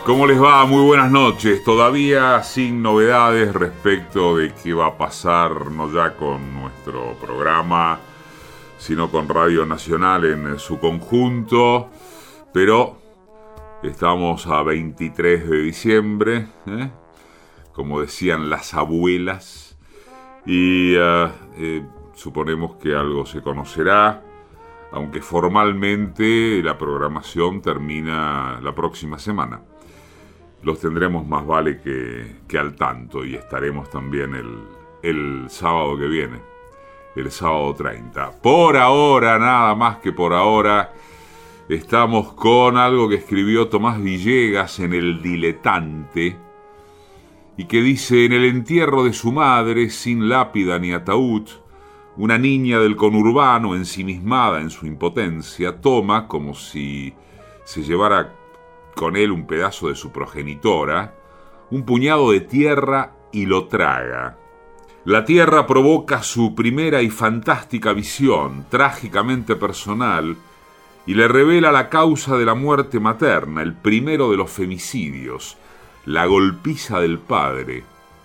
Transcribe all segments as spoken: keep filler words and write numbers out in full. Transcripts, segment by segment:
¿Cómo les va? Muy buenas noches. Todavía sin novedades respecto de qué va a pasar, no ya con nuestro programa, sino con Radio Nacional en su conjunto. Pero estamos a veintitrés de diciembre, ¿eh? Como decían las abuelas, y uh, eh, suponemos que algo se conocerá, aunque formalmente la programación termina la próxima semana. Los tendremos más vale que, que al tanto, y estaremos también el, el sábado que viene, el sábado treinta. Por ahora, nada más que por ahora, estamos con algo que escribió Tomás Villegas en El Diletante, y que dice: en el entierro de su madre, sin lápida ni ataúd, una niña del conurbano, ensimismada en su impotencia, toma, como si se llevara con él un pedazo de su progenitora, un puñado de tierra y lo traga. La tierra provoca su primera y fantástica visión, trágicamente personal, y le revela la causa de la muerte materna, el primero de los femicidios, la golpiza del padre.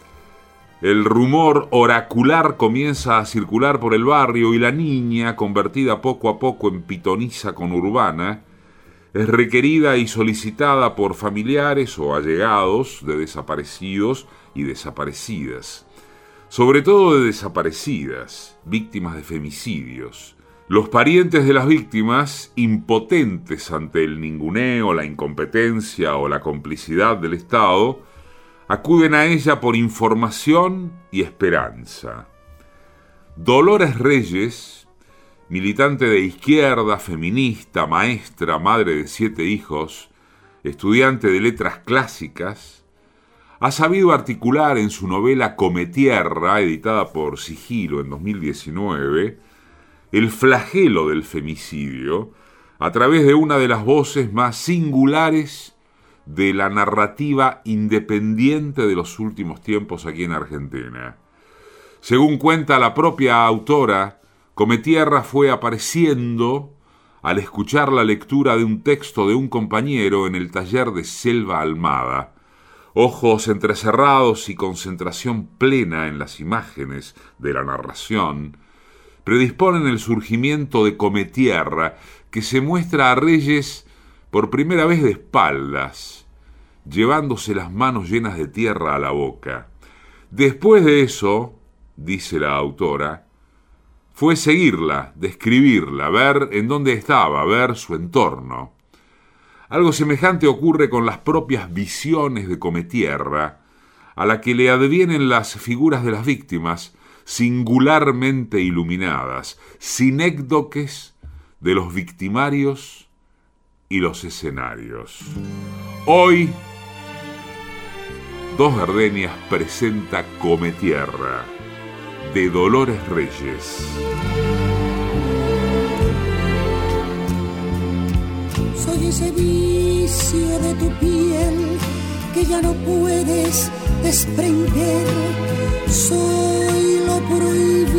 El rumor oracular comienza a circular por el barrio, y la niña, convertida poco a poco en pitonisa conurbana, es requerida y solicitada por familiares o allegados de desaparecidos y desaparecidas, sobre todo de desaparecidas, víctimas de femicidios. Los parientes de las víctimas, impotentes ante el ninguneo, la incompetencia o la complicidad del Estado, acuden a ella por información y esperanza. Dolores Reyes, militante de izquierda, feminista, maestra, madre de siete hijos, estudiante de letras clásicas, ha sabido articular en su novela Cometierra, editada por Sigilo en dos mil diecinueve, el flagelo del femicidio a través de una de las voces más singulares de la narrativa independiente de los últimos tiempos aquí en Argentina. Según cuenta la propia autora, Cometierra fue apareciendo al escuchar la lectura de un texto de un compañero en el taller de Selva Almada. Ojos entrecerrados y concentración plena en las imágenes de la narración predisponen el surgimiento de Cometierra, que se muestra a Reyes por primera vez de espaldas, llevándose las manos llenas de tierra a la boca. Después de eso, dice la autora, fue seguirla, describirla, ver en dónde estaba, ver su entorno. Algo semejante ocurre con las propias visiones de Cometierra, a la que le advienen las figuras de las víctimas, singularmente iluminadas, sinécdoques de los victimarios y los escenarios. Hoy, Dos Gardenias presenta Cometierra, de Dolores Reyes. Soy ese vicio de tu piel que ya no puedes desprender. Soy lo prohibido.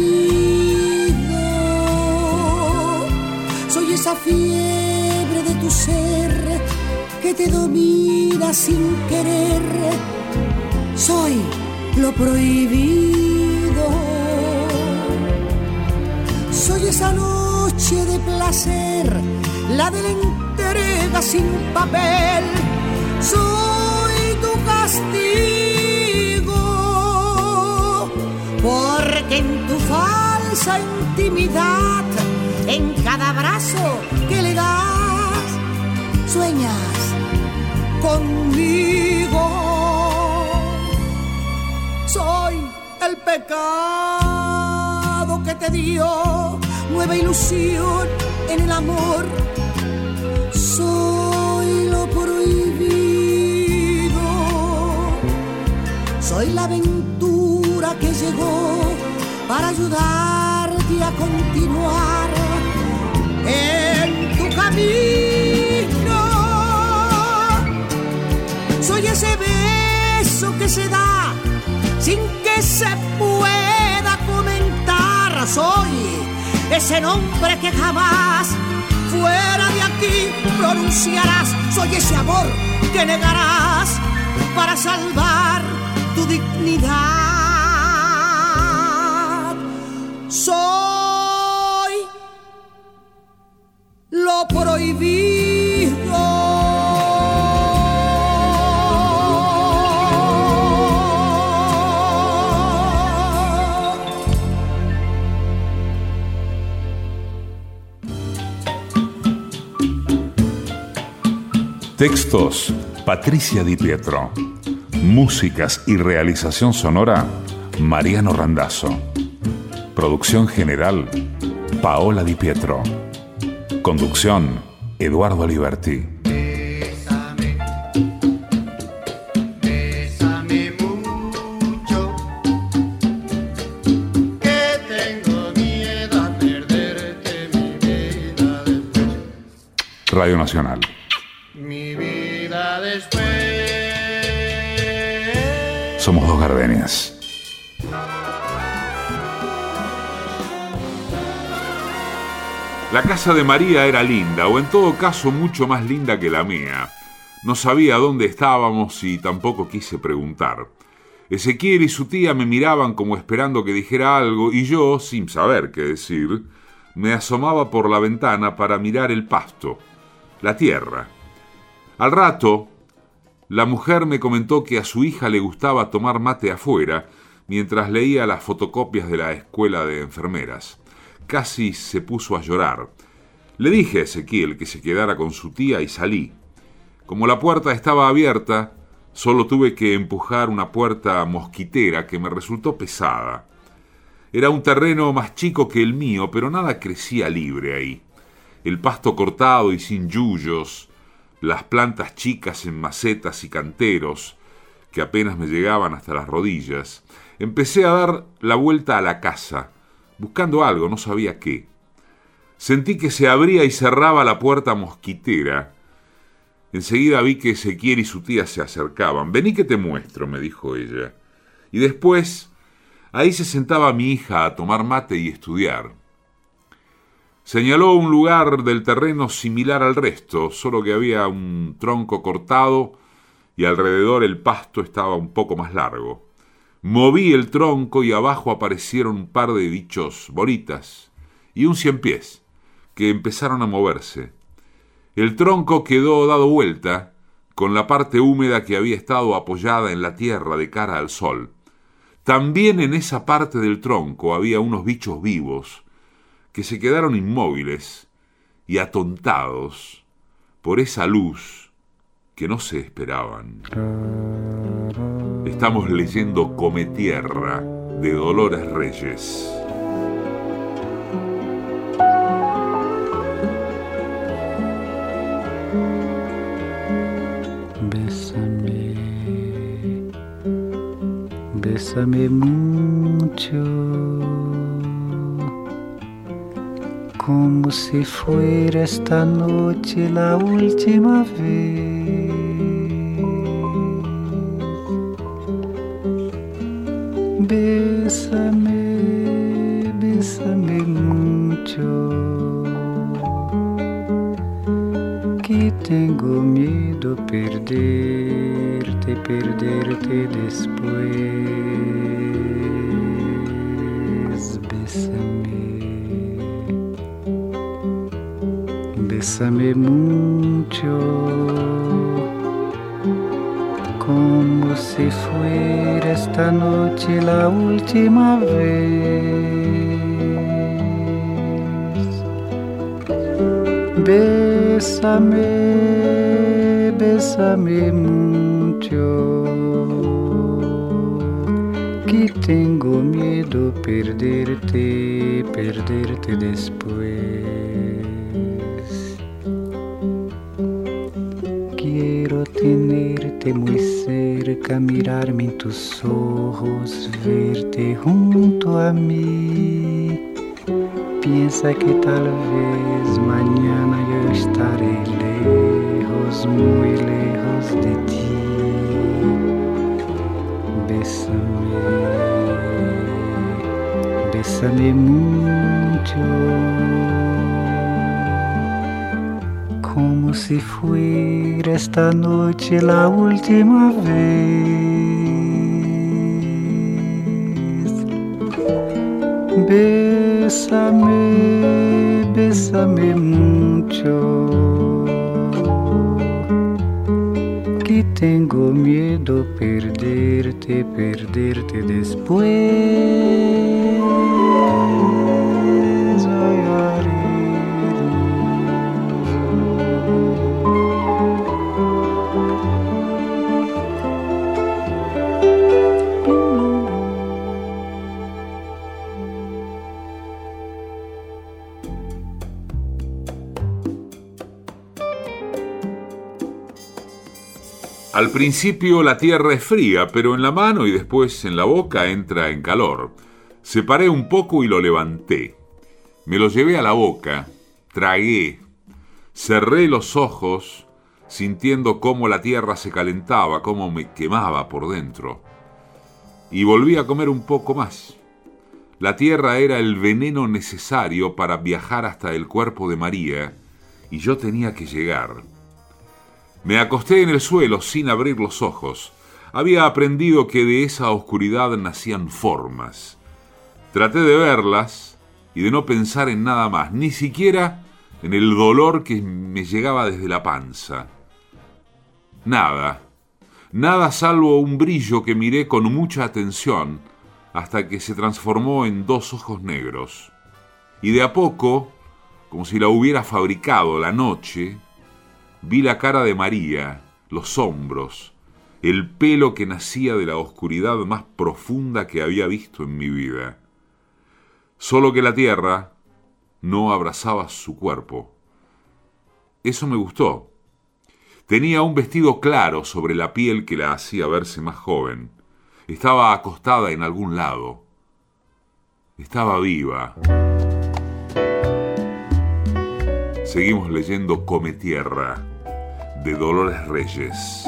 Soy esa fiebre de tu ser que te domina sin querer. Soy lo prohibido. Soy esa noche de placer, la de la entrega sin papel. Soy tu castigo, porque en tu falsa intimidad, en cada abrazo que le das, sueñas conmigo. Soy el pecado que te dio nueva ilusión en el amor. Soy lo prohibido. Soy la aventura que llegó para ayudarte a continuar en tu camino. Soy ese beso que se da sin que se pueda comentar. Soy ese nombre que jamás fuera de aquí pronunciarás. Soy ese amor que negarás para salvar tu dignidad. Soy lo prohibido. Textos, Patricia Di Pietro. Músicas y realización sonora, Mariano Randazzo. Producción general, Paola Di Pietro. Conducción, Eduardo Liberti. Bésame, bésame mucho, que tengo miedo a perderte mi vida después. Radio Nacional. Mi vida después. Somos dos gardenias. La casa de María era linda, o en todo caso mucho más linda que la mía. No sabía dónde estábamos y tampoco quise preguntar. Ezequiel y su tía me miraban como esperando que dijera algo y yo, sin saber qué decir, me asomaba por la ventana para mirar el pasto, la tierra. Al rato, la mujer me comentó que a su hija le gustaba tomar mate afuera mientras leía las fotocopias de la escuela de enfermeras. Casi se puso a llorar. Le dije a Ezequiel que se quedara con su tía y salí. Como la puerta estaba abierta, solo tuve que empujar una puerta mosquitera que me resultó pesada. Era un terreno más chico que el mío, pero nada crecía libre ahí. El pasto cortado y sin yuyos, las plantas chicas en macetas y canteros, que apenas me llegaban hasta las rodillas. Empecé a dar la vuelta a la casa, buscando algo, no sabía qué. Sentí que se abría y cerraba la puerta mosquitera. Enseguida vi que Ezequiel y su tía se acercaban. «Vení que te muestro», me dijo ella. Y después, ahí se sentaba mi hija a tomar mate y estudiar. Señaló un lugar del terreno similar al resto, solo que había un tronco cortado y alrededor el pasto estaba un poco más largo. Moví el tronco y abajo aparecieron un par de bichos bolitas y un ciempiés que empezaron a moverse. El tronco quedó dado vuelta con la parte húmeda que había estado apoyada en la tierra de cara al sol. También en esa parte del tronco había unos bichos vivos que se quedaron inmóviles y atontados por esa luz que no se esperaban. Estamos leyendo Come Tierra, de Dolores Reyes. Bésame, bésame mucho, como si fuera esta noche la última vez. Bésame, bésame mucho, que tengo miedo perderte, perderte después. Bésame, bésame mucho, como si fuera esta noche la última vez. Bésame, bésame mucho, que tengo miedo perderte, perderte después. Quiero tenerte muy cerca, mirarme en tus ojos, verte junto a mí. Piensa que tal vez mañana yo estaré lejos, muy lejos de ti. Bésame, bésame mucho, como si fuera esta noche la última vez. Bésame, bésame mucho, que tengo miedo perderte, perderte después. Ay, ay. Al principio la tierra es fría, pero en la mano y después en la boca entra en calor. Separé un poco y lo levanté. Me lo llevé a la boca, tragué, cerré los ojos, sintiendo cómo la tierra se calentaba, cómo me quemaba por dentro. Y volví a comer un poco más. La tierra era el veneno necesario para viajar hasta el cuerpo de María, y yo tenía que llegar. Me acosté en el suelo sin abrir los ojos. Había aprendido que de esa oscuridad nacían formas. Traté de verlas y de no pensar en nada más, ni siquiera en el dolor que me llegaba desde la panza. Nada, nada salvo un brillo que miré con mucha atención hasta que se transformó en dos ojos negros. Y de a poco, como si la hubiera fabricado la noche, vi la cara de María, los hombros, el pelo que nacía de la oscuridad más profunda que había visto en mi vida. Solo que la tierra no abrazaba su cuerpo. Eso me gustó. Tenía un vestido claro sobre la piel que la hacía verse más joven. Estaba acostada en algún lado. Estaba viva. Seguimos leyendo Come Tierra, de Dolores Reyes.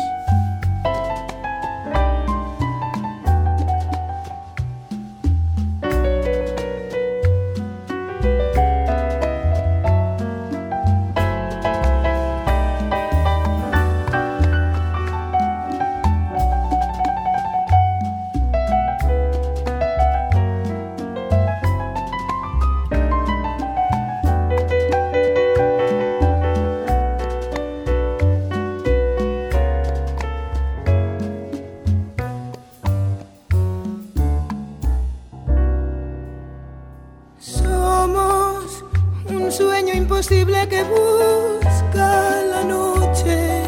Que busca la noche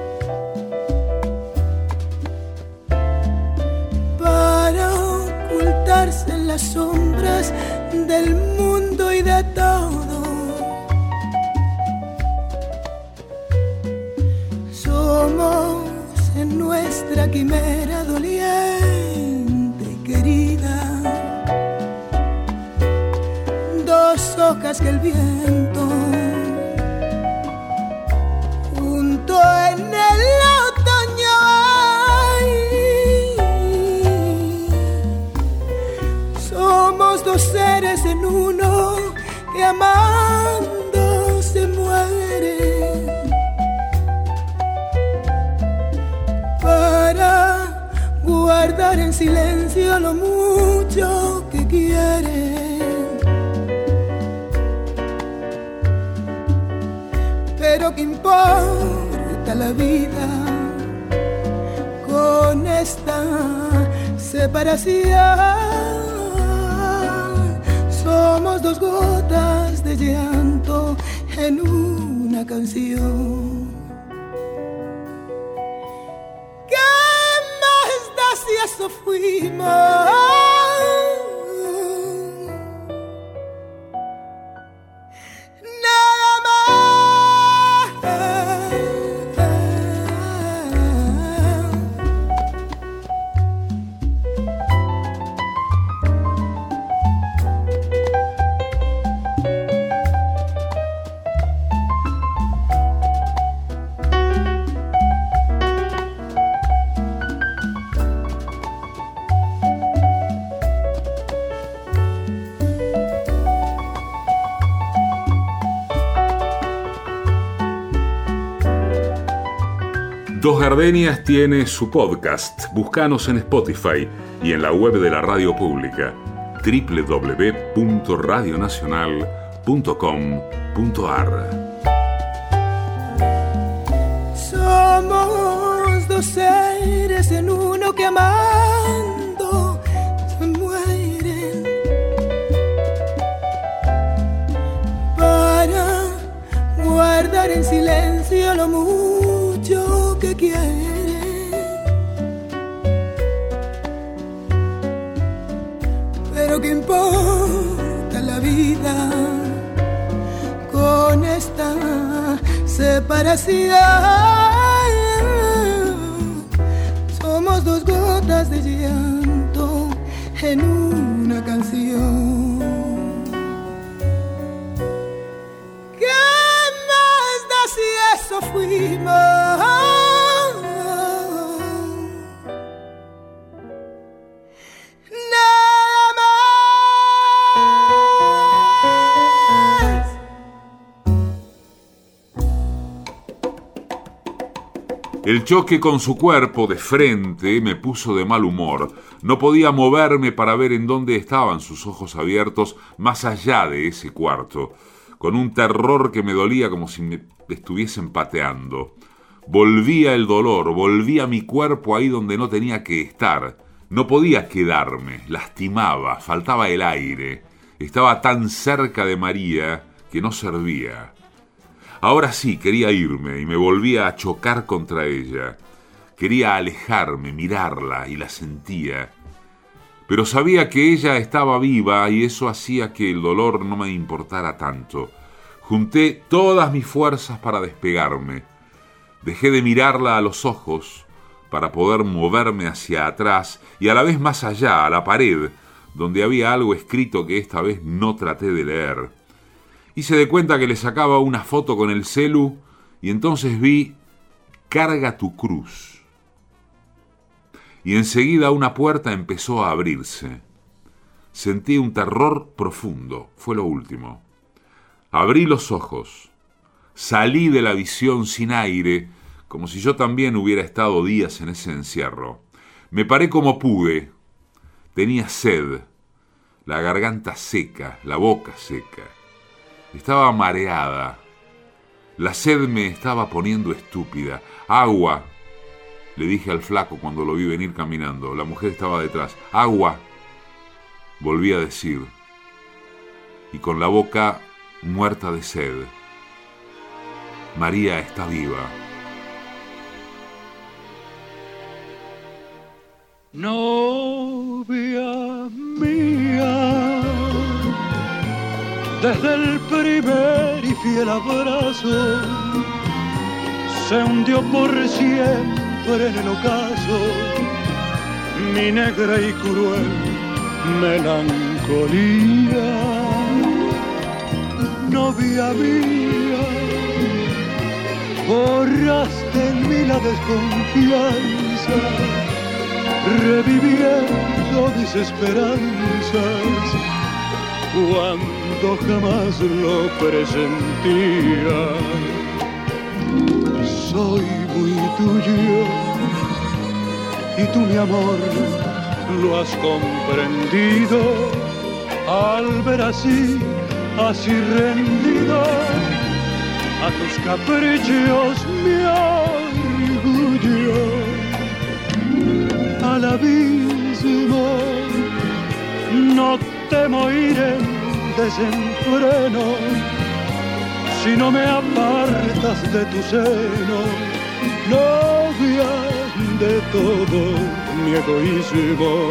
para ocultarse en las sombras del mundo y de todo. Somos en nuestra quimera doliente y querida dos hojas que el viento en el otoño hay. Somos dos seres en uno que amando se mueren para guardar en silencio lo mucho que quieren. Pero qué importa la vida con esta separación. Somos dos gotas de llanto en una canción. ¿Qué más da si eso fuimos? Dos Gardenias tiene su podcast. Búscanos en Spotify y en la web de la radio pública doble u doble u doble u punto radio nacional punto com punto a r. Somos dos seres en uno que amando se mueren para guardar en silencio lo mucho que quieren. Pero qué importa la vida con esta separación. Somos dos gotas de llanto en una canción. ¿Qué más da si eso fuimos? El choque con su cuerpo de frente me puso de mal humor. No podía moverme para ver en dónde estaban sus ojos abiertos más allá de ese cuarto, con un terror que me dolía como si me estuviesen pateando. Volvía el dolor, volvía mi cuerpo ahí donde no tenía que estar. No podía quedarme, lastimaba, faltaba el aire. Estaba tan cerca de María que no servía. Ahora sí, quería irme y me volvía a chocar contra ella. Quería alejarme, mirarla y la sentía. Pero sabía que ella estaba viva y eso hacía que el dolor no me importara tanto. Junté todas mis fuerzas para despegarme. Dejé de mirarla a los ojos para poder moverme hacia atrás y a la vez más allá, a la pared, donde había algo escrito que esta vez no traté de leer. Hice de cuenta que le sacaba una foto con el celu y entonces vi «Carga tu cruz». Y enseguida una puerta empezó a abrirse. Sentí un terror profundo, fue lo último. Abrí los ojos, salí de la visión sin aire, como si yo también hubiera estado días en ese encierro. Me paré como pude, tenía sed, la garganta seca, la boca seca. Estaba mareada. La sed me estaba poniendo estúpida. ¡Agua!, le dije al flaco cuando lo vi venir caminando. La mujer estaba detrás. ¡Agua!, volví a decir. Y con la boca muerta de sed. María está viva. Novia mía, desde el primer y fiel abrazo, se hundió por siempre en el ocaso mi negra y cruel melancolía. Novia mía, borraste en mí la desconfianza, reviviendo mis esperanzas cuando jamás lo presentía. Soy muy tuyo y tú, mi amor, lo has comprendido al ver así, así rendido a tus caprichos mi orgullo. Al abismo no temo ir en desenfreno si no me apartas de tu seno, novia de todo mi egoísmo.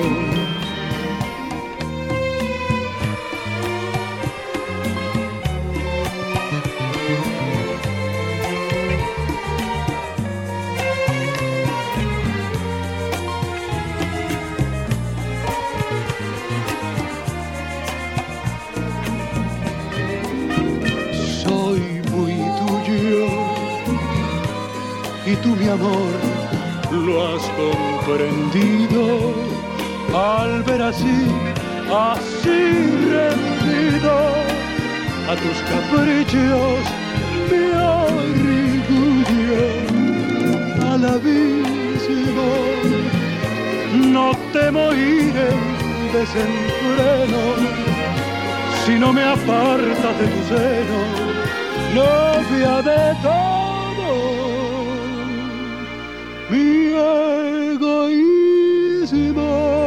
Tú, mi amor, lo has comprendido al ver así, así rendido a tus caprichos mi orgullo. A la vida morir en desenfreno si no me apartas de tu seno, novia de todo mi egoísmo.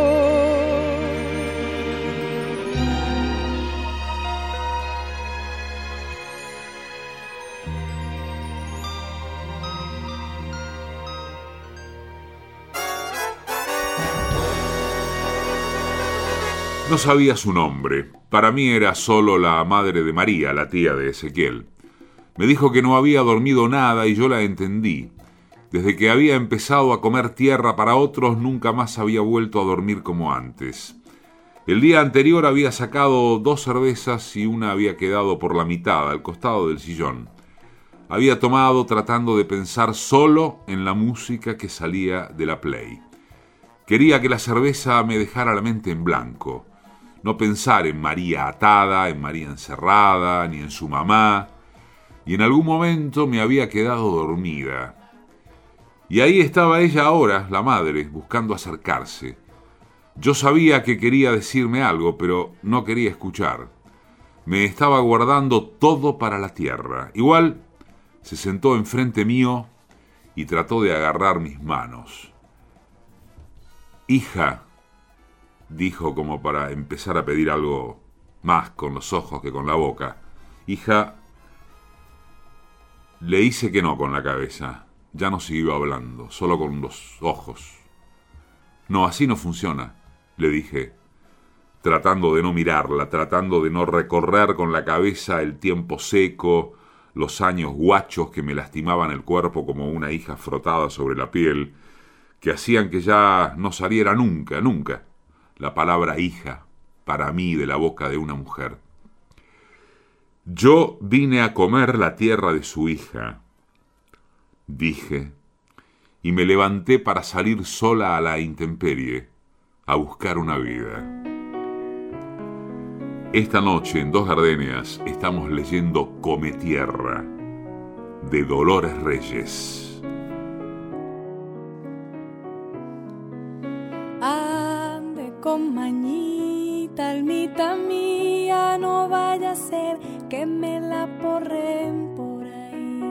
No sabía su nombre. Para mí era solo la madre de María, la tía de Ezequiel. Me dijo que no había dormido nada y yo la entendí. Desde que había empezado a comer tierra para otros, nunca más había vuelto a dormir como antes. El día anterior había sacado dos cervezas y una había quedado por la mitad, al costado del sillón. Había tomado tratando de pensar solo en la música que salía de la Play. Quería que la cerveza me dejara la mente en blanco. No pensar en María atada, en María encerrada, ni en su mamá. Y en algún momento me había quedado dormida. Y ahí estaba ella ahora, la madre, buscando acercarse. Yo sabía que quería decirme algo, pero no quería escuchar. Me estaba guardando todo para la tierra. Igual se sentó enfrente mío y trató de agarrar mis manos. Hija, dijo como para empezar a pedir algo más con los ojos que con la boca. Hija, le hice que no con la cabeza. Ya no siguió hablando, solo con los ojos. No, así no funciona, le dije, tratando de no mirarla, tratando de no recorrer con la cabeza el tiempo seco, los años guachos que me lastimaban el cuerpo como una hija frotada sobre la piel, que hacían que ya no saliera nunca, nunca, la palabra hija, para mí, de la boca de una mujer. Yo vine a comer la tierra de su hija, dije, y me levanté para salir sola a la intemperie, a buscar una vida. Esta noche en Dos Gardenias estamos leyendo Come Tierra, de Dolores Reyes. Con mañita, almita mía, no vaya a ser que me la porren por ahí.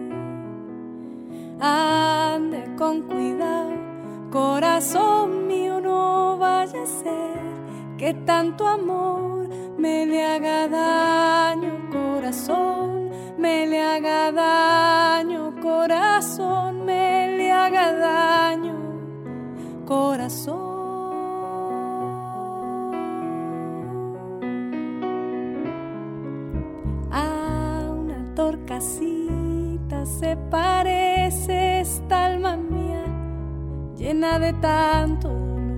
Ande con cuidado, corazón mío, no vaya a ser que tanto amor me le haga daño, corazón, me le haga daño, corazón, me le haga daño, corazón. Torcasita se parece esta alma mía, llena de tanto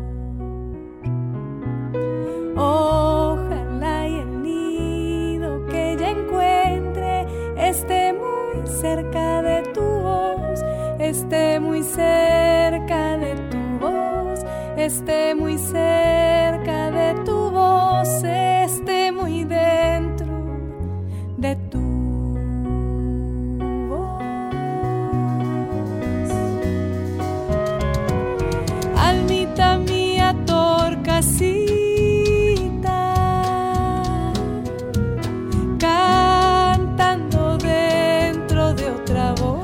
dolor. Ojalá y el nido que ella encuentre esté muy cerca de tu voz, esté muy cerca de tu voz, esté muy cerca de tu voz, esté muy dentro de tu mía, torcasita, cantando dentro de otra voz.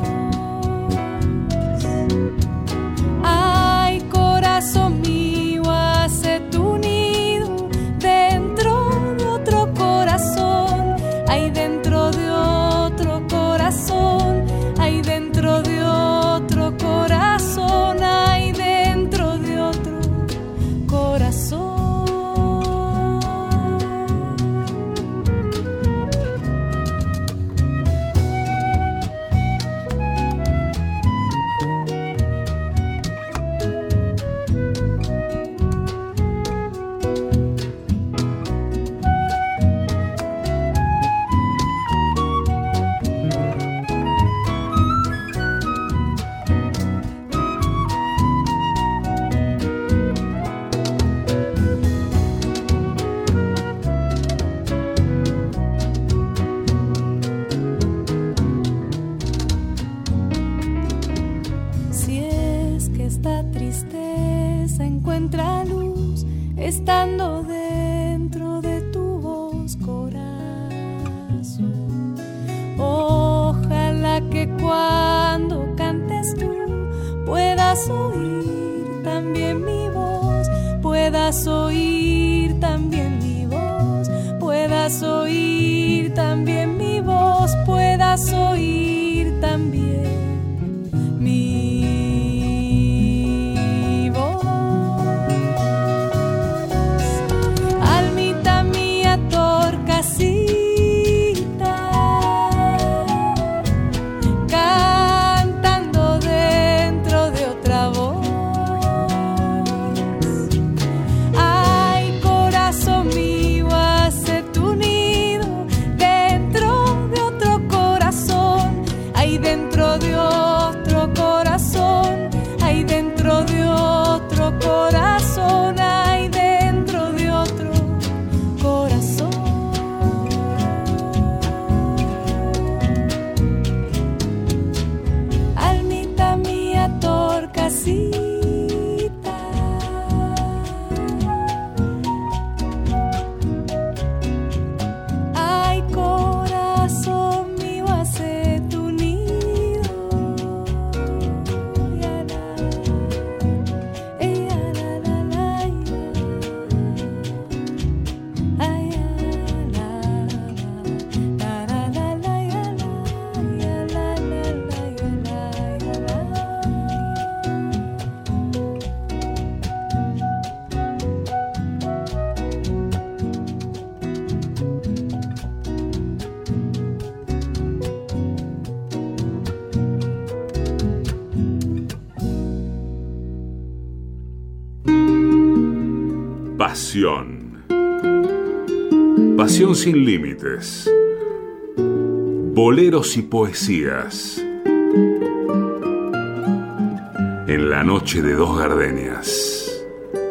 Ay, corazón mío, hace tu nido dentro de otro corazón. Ay, dentro de otro corazón. Ay, dentro de otro corazón. Ay, dentro de otro corazón. cuando cantes tú puedas oír también mi voz, puedas oír también mi voz, puedas oír también mi voz, puedas oír también mi voz. Almita mía, torcasita, cantando dentro de otra voz. Ay, corazón mío, hace tu nido dentro de otro corazón. Ay, dentro de otro corazón. Ay, dentro de otro corazón. Ay, dentro de otro corazón. Almita mía, torcasita, ay, corazón mío, hace tu nido. Ya la, eh, ya la, la, la, ya. Ay, ya la, la, la, la, la, ya la, ya la, la, la, ya la, ya la. Pasión. Pasión sin límites. Boleros y poesías. En la noche de dos gardenias.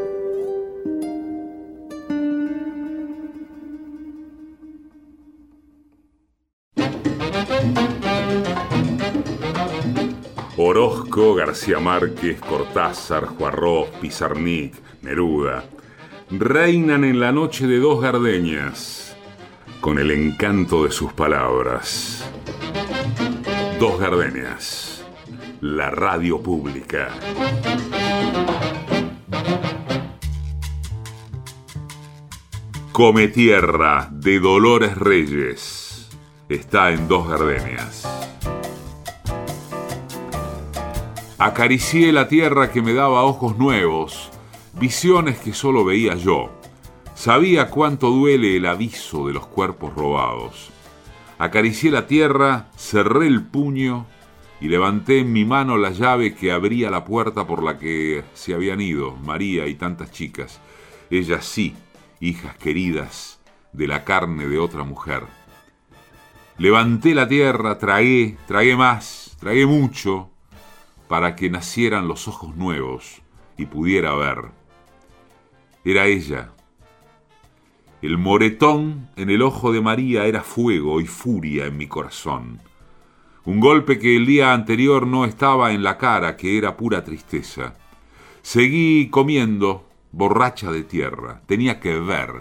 Orozco, García Márquez, Cortázar, Juarros, Pizarnik, Neruda reinan en la noche de dos gardenias con el encanto de sus palabras. Dos gardenias, la radio pública. Come tierra de Dolores Reyes está en Dos Gardenias. Acaricié la tierra que me daba ojos nuevos, visiones que solo veía yo. Sabía cuánto duele el aviso de los cuerpos robados. Acaricié la tierra, cerré el puño y levanté en mi mano la llave que abría la puerta por la que se habían ido María y tantas chicas. Ellas sí, hijas queridas de la carne de otra mujer. Levanté la tierra, tragué, tragué más, tragué mucho, para que nacieran los ojos nuevos y pudiera ver. Era ella. El moretón en el ojo de María era fuego y furia en mi corazón. Un golpe que el día anterior no estaba en la cara, que era pura tristeza. Seguí comiendo, borracha de tierra. Tenía que ver.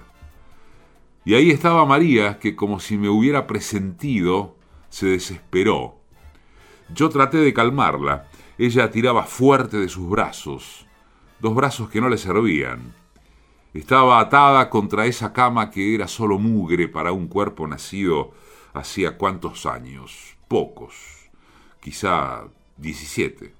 Y ahí estaba María, que como si me hubiera presentido, se desesperó. Yo traté de calmarla. Ella tiraba fuerte de sus brazos, dos brazos que no le servían. Estaba atada contra esa cama que era solo mugre para un cuerpo nacido hacía cuántos años, pocos, quizá diecisiete.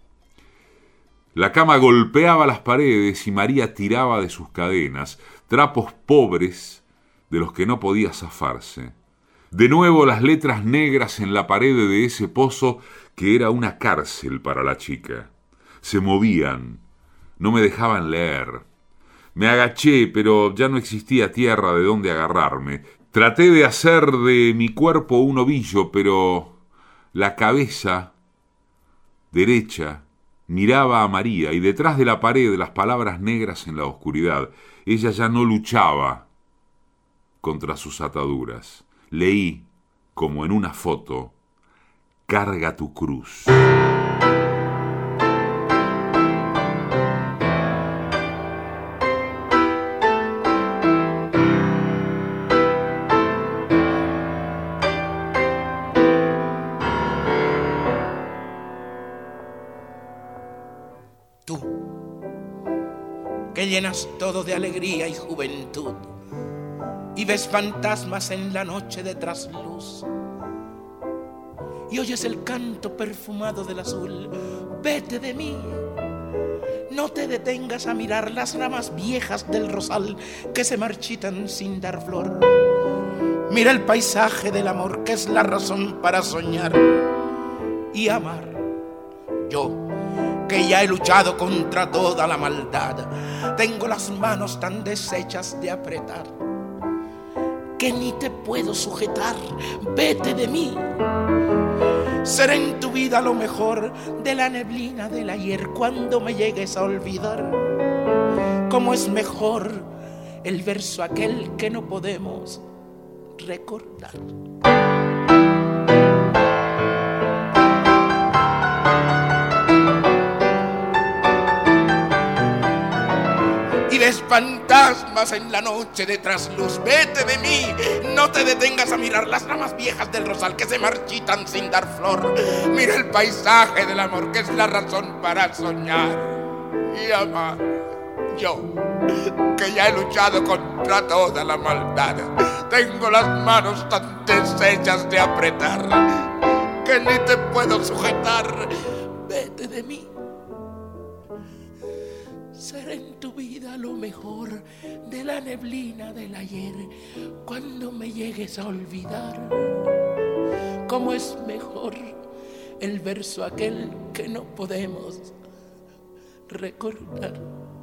La cama golpeaba las paredes y María tiraba de sus cadenas, trapos pobres de los que no podía zafarse. De nuevo las letras negras en la pared de ese pozo que era una cárcel para la chica. Se movían, no me dejaban leer. Me agaché, pero ya no existía tierra de donde agarrarme. Traté de hacer de mi cuerpo un ovillo, pero la cabeza derecha miraba a María y detrás de la pared las palabras negras en la oscuridad. Ella ya no luchaba contra sus ataduras. Leí, como en una foto, carga tu cruz. que llenas todo de alegría y juventud, y ves fantasmas en la noche de trasluz, y oyes el canto perfumado del azul. Vete de mí, no te detengas a mirar las ramas viejas del rosal que se marchitan sin dar flor. Mira el paisaje del amor, que es la razón para soñar y amar. Yo, que ya he luchado contra toda la maldad, tengo las manos tan deshechas de apretar que ni te puedo sujetar. Vete de mí. Seré en tu vida lo mejor de la neblina del ayer cuando me llegues a olvidar. Cómo es mejor el verso aquel que no podemos recordar. Y ves fantasmas en la noche de trasluz. Vete de mí, no te detengas a mirar las ramas viejas del rosal que se marchitan sin dar flor. Mira el paisaje del amor, que es la razón para soñar y amar. Yo, que ya he luchado contra toda la maldad, tengo las manos tan deshechas de apretar que ni te puedo sujetar. Vete de mí. Será en tu vida lo mejor de la neblina del ayer cuando me llegues a olvidar. Cómo es mejor el verso aquel que no podemos recordar.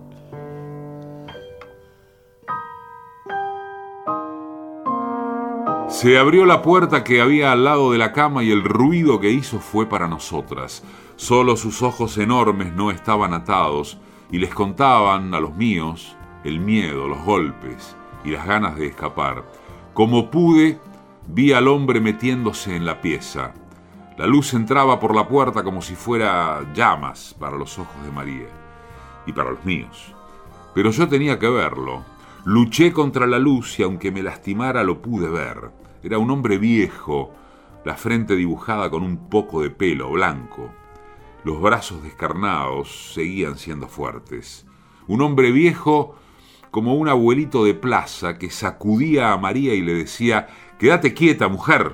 Se abrió la puerta que había al lado de la cama y el ruido que hizo fue para nosotras. Solo sus ojos enormes no estaban atados y les contaban a los míos el miedo, los golpes y las ganas de escapar. Como pude, vi al hombre metiéndose en la pieza. La luz entraba por la puerta como si fuera llamas para los ojos de María y para los míos. Pero yo tenía que verlo. Luché contra la luz y aunque me lastimara lo pude ver. Era un hombre viejo, la frente dibujada con un poco de pelo blanco. Los brazos descarnados seguían siendo fuertes. Un hombre viejo como un abuelito de plaza que sacudía a María y le decía: «Quédate quieta, mujer».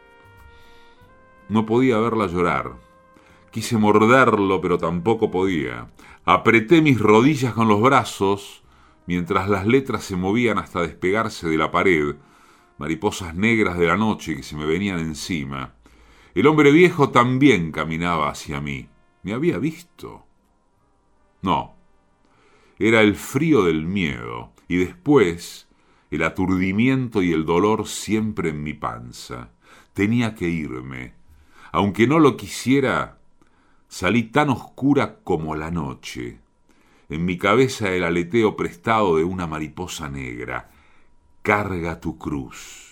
No podía verla llorar. Quise morderlo, pero tampoco podía. Apreté mis rodillas con los brazos mientras las letras se movían hasta despegarse de la pared, mariposas negras de la noche que se me venían encima. El hombre viejo también caminaba hacia mí. ¿Me había visto? No. Era el frío del miedo y después el aturdimiento y el dolor siempre en mi panza. Tenía que irme. Aunque no lo quisiera, salí tan oscura como la noche. En mi cabeza el aleteo prestado de una mariposa negra. Carga tu cruz.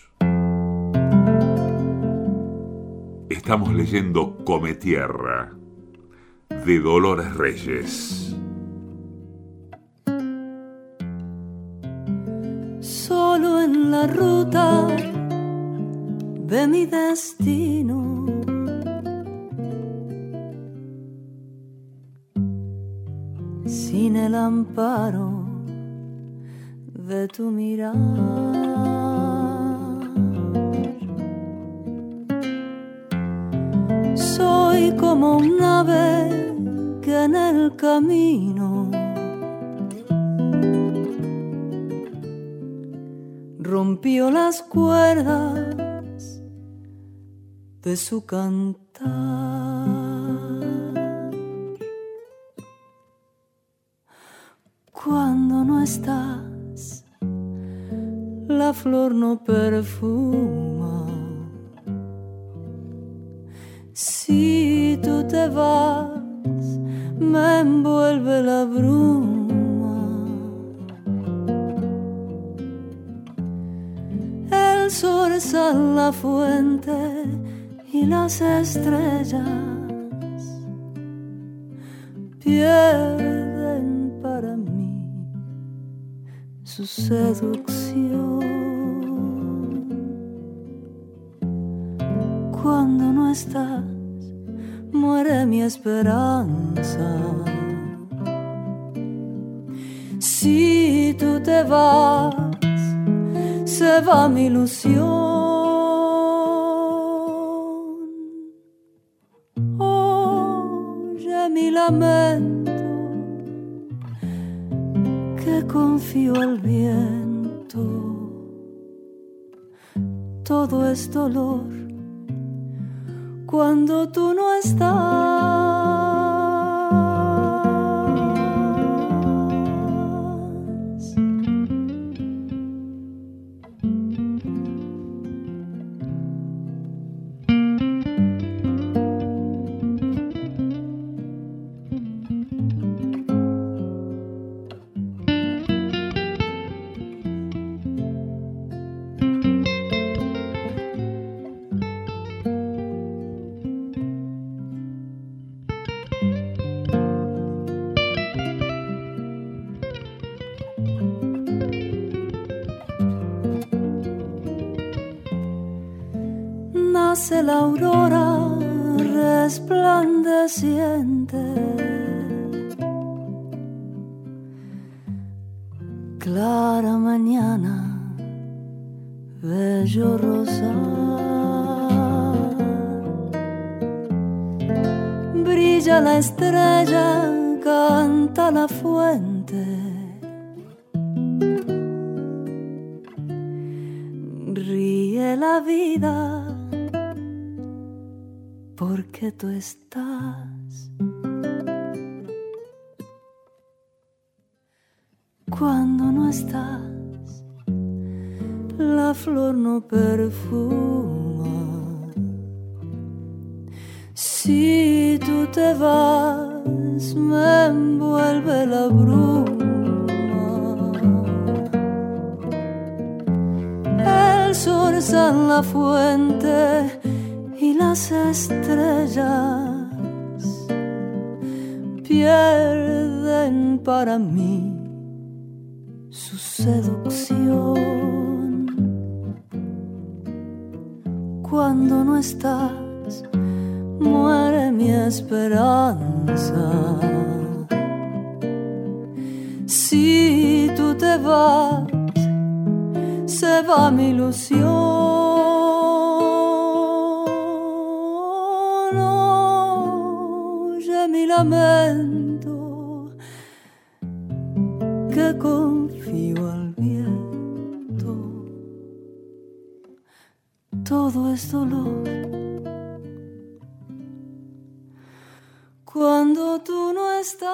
Estamos leyendo Come Tierra, de Dolores Reyes. Solo en la ruta de mi destino, sin el amparo de tu mirar, soy como un ave que en el camino rompió las cuerdas de su cantar. Cuando no estás, la flor no perfuma. Si tú te vas, me envuelve la bruma. El sol sale a la fuente y las estrellas pierden para mí su seducción. Cuando no estás, muere mi esperanza. Si tú te vas, se va mi ilusión. Oye mi lamento, que confío al viento. Todo es dolor cuando tú no estás. Nace la aurora resplandeciente, clara mañana, bello rosal. Brilla la estrella, canta la fuente, ríe la vida, porque tú estás. Cuando no estás, la flor no perfuma. Si tú te vas, me envuelve la bruma. El sol sale en la fuente y las estrellas pierden para mí su seducción. Cuando no estás, muere mi esperanza. Si tú te vas, se va mi ilusión. Mi lamento, que confío al viento. Todo es dolor cuando tú no estás.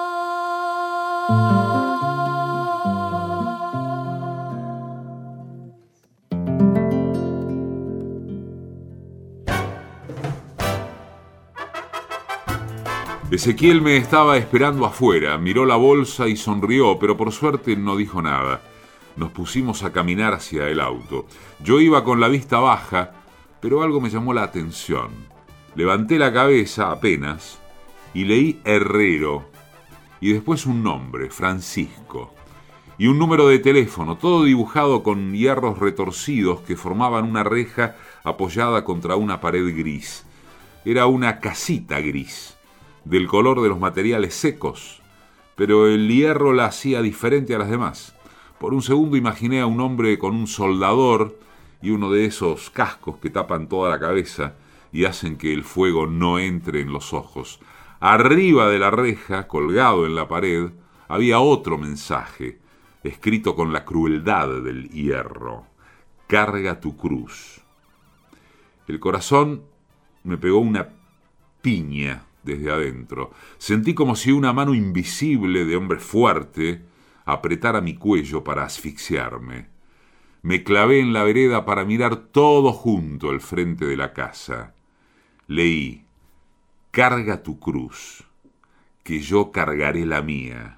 Ezequiel me estaba esperando afuera, miró la bolsa y sonrió, pero por suerte no dijo nada. Nos pusimos a caminar hacia el auto. Yo iba con la vista baja, pero algo me llamó la atención. Levanté la cabeza apenas y leí Herrero, y después un nombre, Francisco, y un número de teléfono, todo dibujado con hierros retorcidos que formaban una reja apoyada contra una pared gris. Era una casita gris, del color de los materiales secos, pero el hierro la hacía diferente a las demás. Por un segundo imaginé a un hombre con un soldador y uno de esos cascos que tapan toda la cabeza y hacen que el fuego no entre en los ojos. Arriba de la reja, colgado en la pared, había otro mensaje, escrito con la crueldad del hierro: carga tu cruz. El corazón me pegó una piña desde adentro. Sentí como si una mano invisible de hombre fuerte apretara mi cuello para asfixiarme. Me clavé en la vereda para mirar todo junto al frente de la casa. Leí: carga tu cruz, que yo cargaré la mía.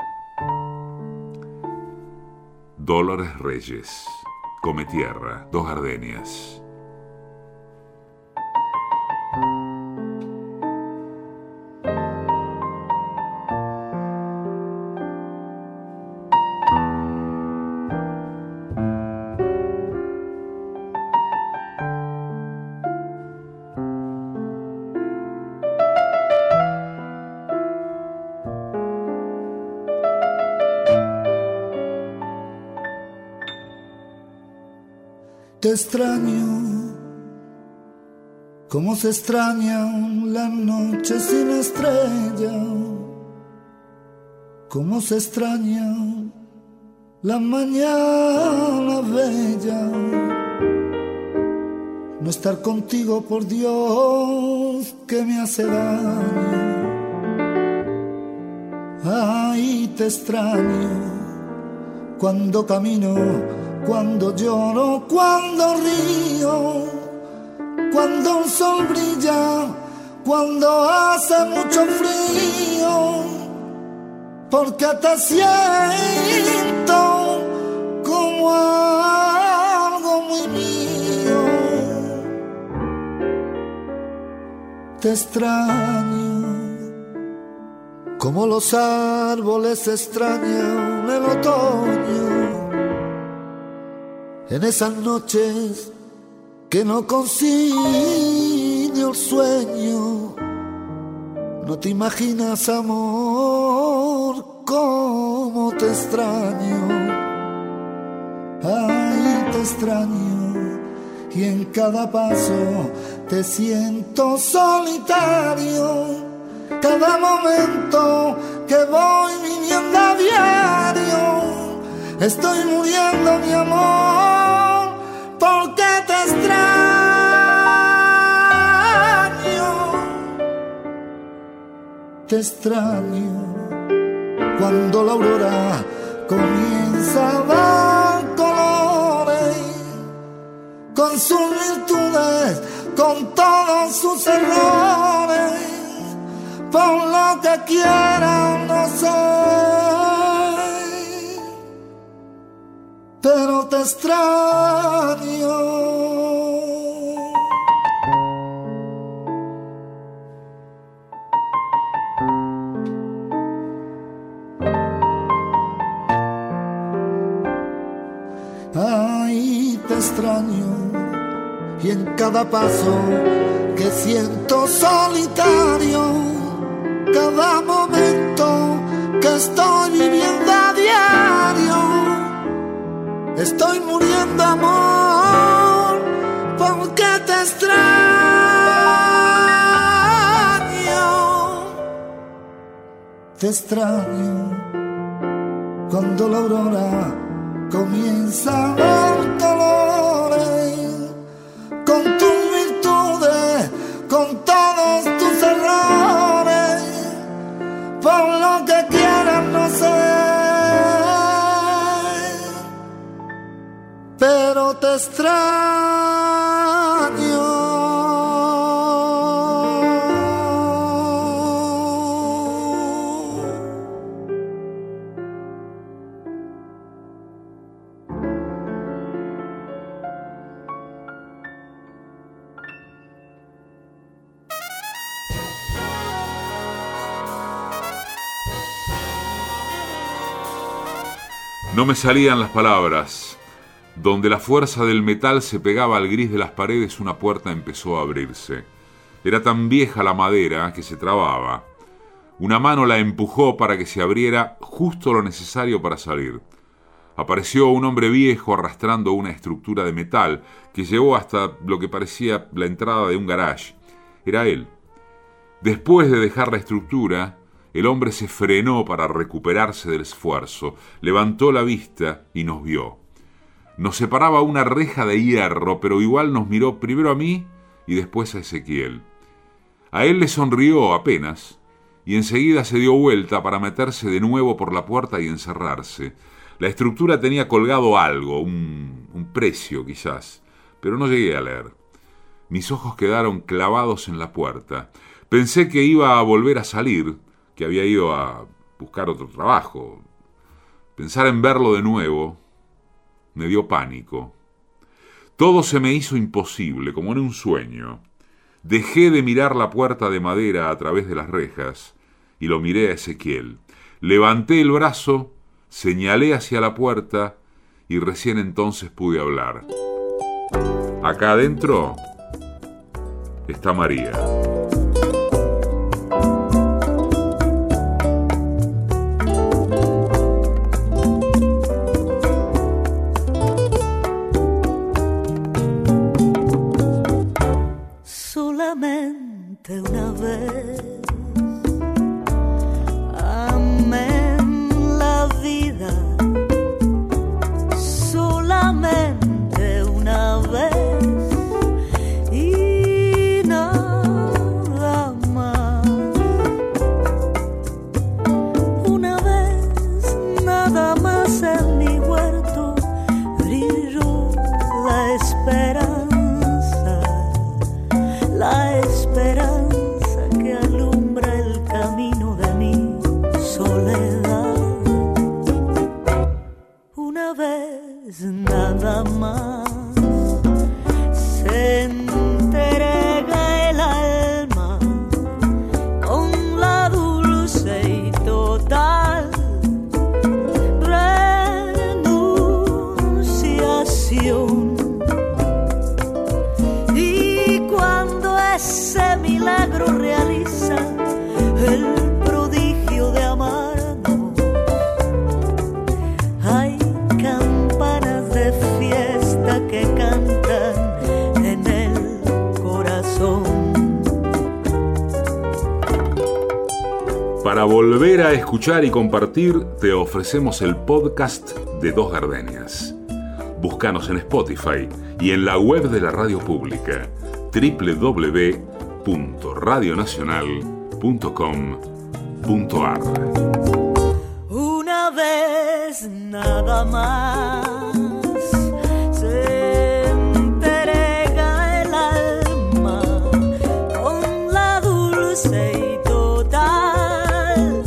Dolores Reyes, Come Tierra, Dos Gardenias. te extraño, como se extrañan las noches sin estrella, como se extrañan las mañanas bellas. No estar contigo, por Dios, que me hace daño. Ay, te extraño cuando camino, cuando lloro, cuando río, cuando el sol brilla, cuando hace mucho frío, porque te siento como algo muy mío. Te extraño como los árboles extrañan el otoño, en esas noches que no consigue el sueño. No te imaginas, amor, cómo te extraño. Ay, te extraño, y en cada paso te siento solitario. Cada momento que voy viviendo a diario, estoy muriendo, mi amor, porque te extraño. Te extraño cuando la aurora comienza a dar colores, con sus virtudes, con todos sus errores. Por lo que quiera, no sé, pero te extraño. Ay, te extraño, y en cada paso que siento solitario, cada momento que estoy viviendo a diario, estoy muriendo, amor, porque te extraño. Te extraño cuando la aurora comienza a dar colores, con tus virtudes, con todos tus errores. Por lo que quieras, no sé, pero te extraño. No me salían las palabras. Donde la fuerza del metal se pegaba al gris de las paredes, una puerta empezó a abrirse. Era tan vieja la madera que se trababa. Una mano la empujó para que se abriera justo lo necesario para salir. Apareció un hombre viejo arrastrando una estructura de metal que llevó hasta lo que parecía la entrada de un garage. Era él. Después de dejar la estructura, el hombre se frenó para recuperarse del esfuerzo, levantó la vista y nos vio. Nos separaba una reja de hierro, pero igual nos miró primero a mí y después a Ezequiel. A él le sonrió apenas y enseguida se dio vuelta para meterse de nuevo por la puerta y encerrarse. La estructura tenía colgado algo, un, un precio quizás, pero no llegué a leer. Mis ojos quedaron clavados en la puerta. Pensé que iba a volver a salir, que había ido a buscar otro trabajo. Pensar en verlo de nuevo me dio pánico. Todo se me hizo imposible, como en un sueño. Dejé de mirar la puerta de madera a través de las rejas y lo miré a Ezequiel. Levanté el brazo, señalé hacia la puerta y recién entonces pude hablar. Acá adentro está María. solamente una vez. Amé la vida solamente una vez y nada más. Una vez nada más en mi huerto brilló la esperanza, la esperanza que alumbra el camino de mi soledad. Una vez nada más se entrega el alma con la dulce y total renunciación. Y cuando ese milagro realiza el prodigio de amarnos, hay campanas de fiesta que cantan en el corazón. Para volver a escuchar y compartir, te ofrecemos el podcast de Dos Gardenias. Búscanos en Spotify y en la web de la radio pública doble u doble u doble u punto radio nacional punto com punto a r. Una vez nada más se entrega el alma con la dulce y total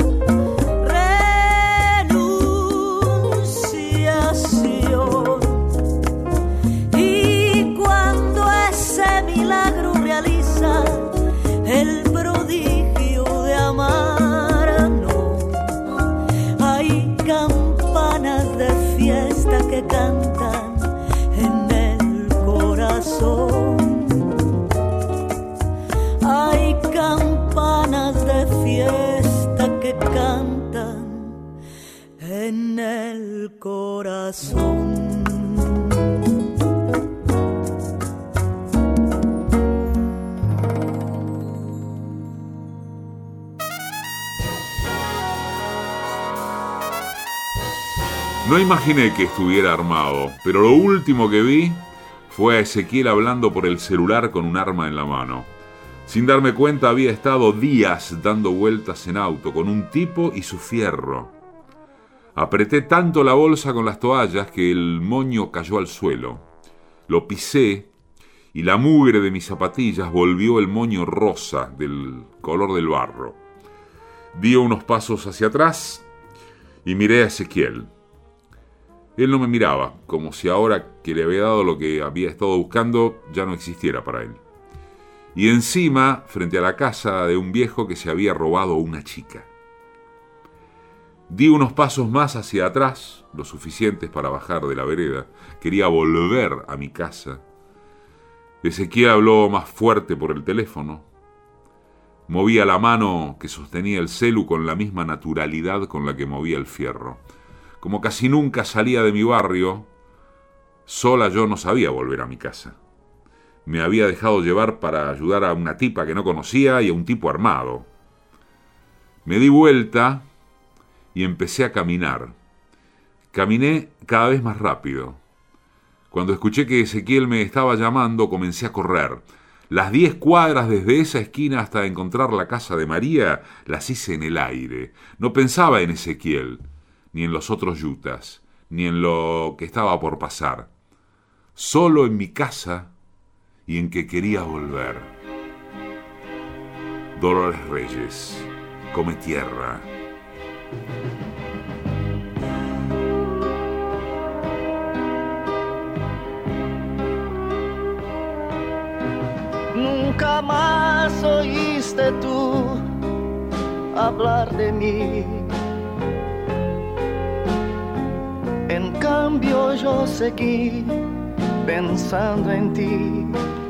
renunciación. Y cuando ese milagro realiza el prodigio de amarnos, hay campanas de fiesta que cantan en el corazón. Hay campanas de fiesta que cantan en el corazón. No imaginé que estuviera armado, pero lo último que vi fue a Ezequiel hablando por el celular con un arma en la mano. Sin darme cuenta había estado días dando vueltas en auto con un tipo y su fierro. Apreté tanto la bolsa con las toallas que el moño cayó al suelo. Lo pisé y la mugre de mis zapatillas volvió el moño rosa del color del barro. Di unos pasos hacia atrás y miré a Ezequiel. Él no me miraba, como si ahora que le había dado lo que había estado buscando ya no existiera para él. Y encima, frente a la casa de un viejo que se había robado una chica. Di unos pasos más hacia atrás, lo suficientes para bajar de la vereda. Quería volver a mi casa. Ezequiel habló más fuerte por el teléfono. Movía la mano que sostenía el celu con la misma naturalidad con la que movía el fierro. Como casi nunca salía de mi barrio, sola yo no sabía volver a mi casa. Me había dejado llevar para ayudar a una tipa que no conocía y a un tipo armado. Me di vuelta y empecé a caminar. Caminé cada vez más rápido. Cuando escuché que Ezequiel me estaba llamando, comencé a correr. Las diez cuadras desde esa esquina hasta encontrar la casa de María las hice en el aire. No pensaba en Ezequiel, ni en los otros yutas, ni en lo que estaba por pasar. Solo en mi casa y en que quería volver. Dolores Reyes, Come Tierra. Nunca más oíste tú hablar de mí. En cambio yo seguí pensando en ti.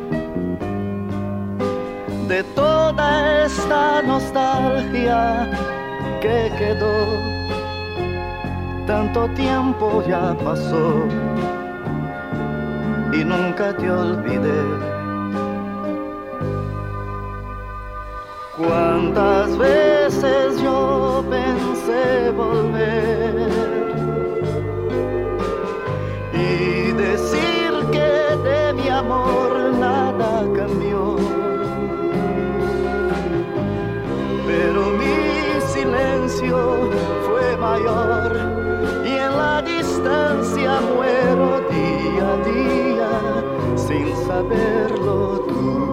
De toda esta nostalgia que quedó, tanto tiempo ya pasó y nunca te olvidé. Cuántas veces yo pensé volver y decir que de mi amor nada cambió, pero mi silencio fue mayor y en la distancia muero día a día sin saberlo tú.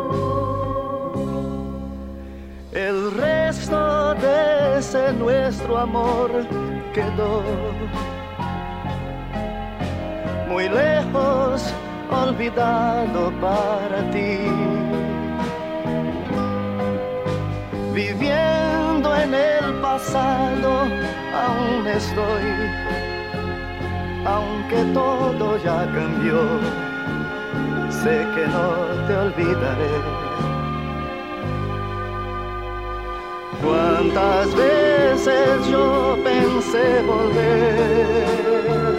El resto de ese nuestro amor quedó muy lejos, olvidado para ti. Viviendo en el pasado aún estoy, aunque todo ya cambió, sé que no te olvidaré. Cuántas veces yo pensé volver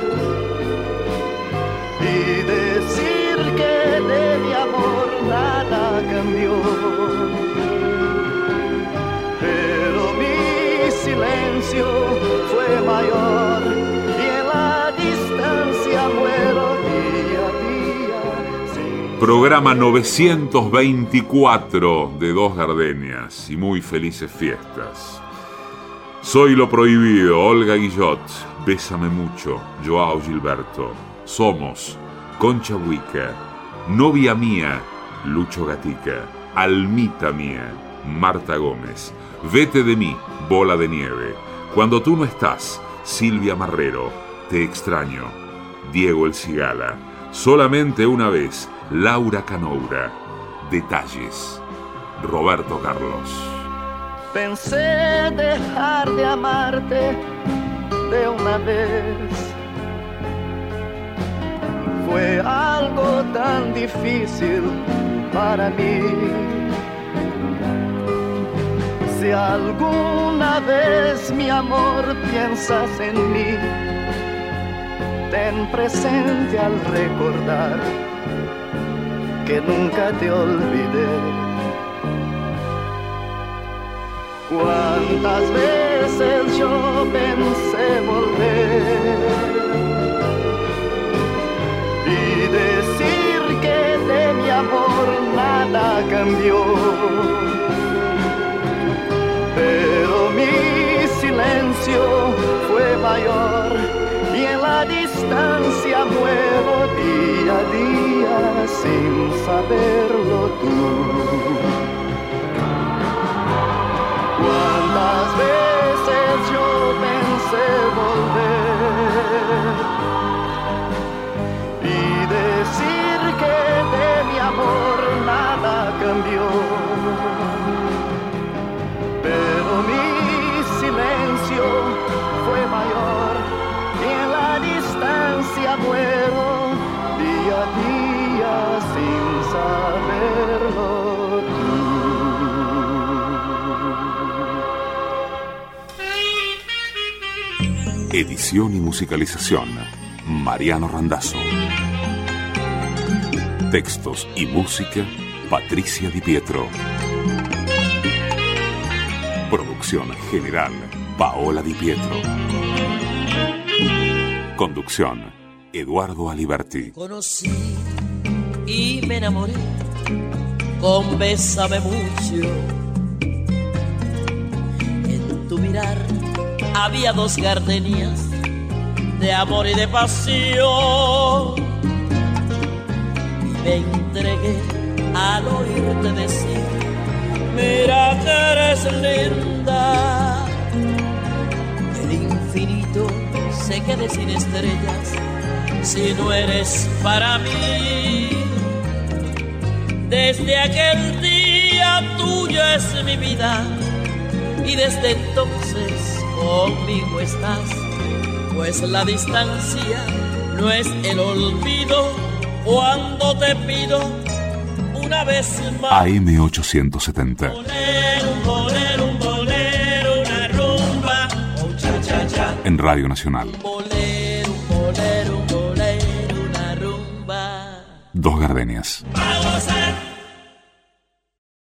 y decir que de mi amor nada cambió, pero mi silencio fue mayor y en la distancia muero día a día. Sin... Programa novecientos veinticuatro de Dos Gardenias y muy felices fiestas. Soy lo prohibido, Olga Guillot, Bésame mucho, Joao Gilberto. Somos Concha Buica, Novia mía, Lucho Gatica, Almita mía, Marta Gómez. Vete de mí, Bola de nieve. Cuando tú no estás, Silvia Marrero. Te extraño, Diego El Cigala. Solamente una vez, Laura Canoura. Detalles, Roberto Carlos. Pensé dejar de amarte de una vez. Fue algo tan difícil para mí. Si alguna vez, mi amor, piensas en mí, ten presente al recordar que nunca te olvidé. Cuántas veces yo pensé volver y decir que de mi amor nada cambió, pero mi silencio fue mayor y en la distancia muero día a día sin saberlo tú. Cuántas veces yo pensé volver y decir que de mi amor nada cambió, pero mi silencio fue mayor y en la distancia muero día a día sin saberlo tú. Edición y musicalización, Mariano Randazzo. Textos y música, Patricia Di Pietro. Producción general, Paola Di Pietro. Conducción, Eduardo Aliberti. Conocí y me enamoré con Bésame mucho. En tu mirar había dos gardenias de amor y de pasión. Y me entregué al oírte decir: mira que eres linda. El infinito se quede sin estrellas si no eres para mí. Desde aquel día tuya es mi vida y desde entonces conmigo estás, pues la distancia no es el olvido cuando te pido una vez más. A M ochocientos setenta. Bolero, un bolero, un bolero, una rumba, un cha cha cha. En Radio Nacional. Un bolero, un bolero, un bolero, una rumba. Dos Gardenias. Vamos a